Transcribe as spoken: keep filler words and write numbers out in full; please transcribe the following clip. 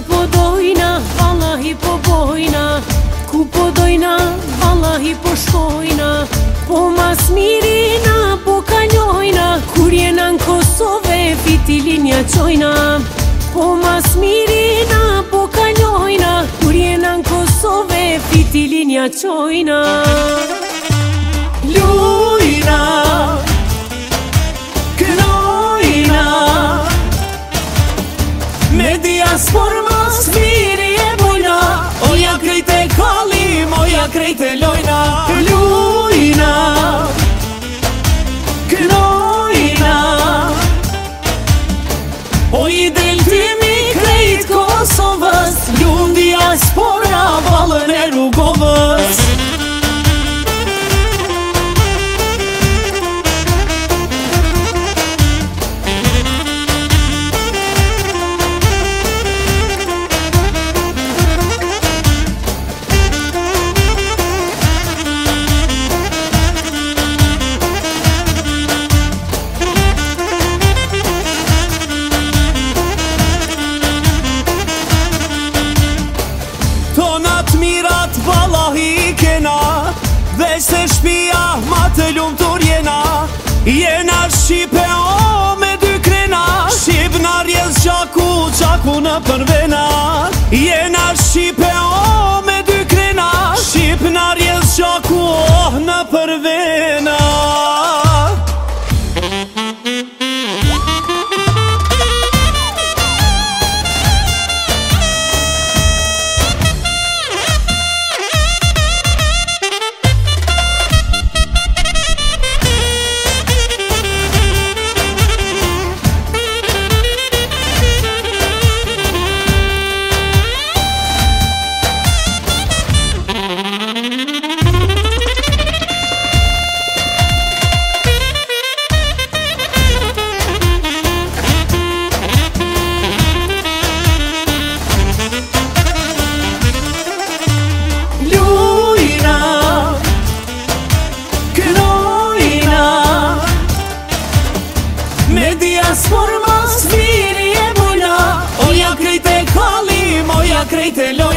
po dojna, vallahi po bojna. Ku po dojna, vallahi po shkojna. Po mas mirina, po kalojna. Kur jena në Kosove, fitilinja qojna. Po mas mirina, po kalojna. Kur jena në Kosove, fitilinja qojna. Lujna, kënojna, me diaspor mas miri e bojna. Oja krejt e kalim, oja krejt e lojna. Lujna, kënojna, o i deltimi krejt Kosovës. Lun diaspora valën e Rugovës. Tonat mirat vallahi kena, dhe se shpia ma të lumtur jena. Jena Shqipe o me dy krena, Shqipnar jes qaku, qaku në përvena. Jena Shqipe o me dy krena, Shqipnar jes qaku oh në përvena. Me diaspor mas miri e bojna, oja krejt e kalim, oja krejt e lojna.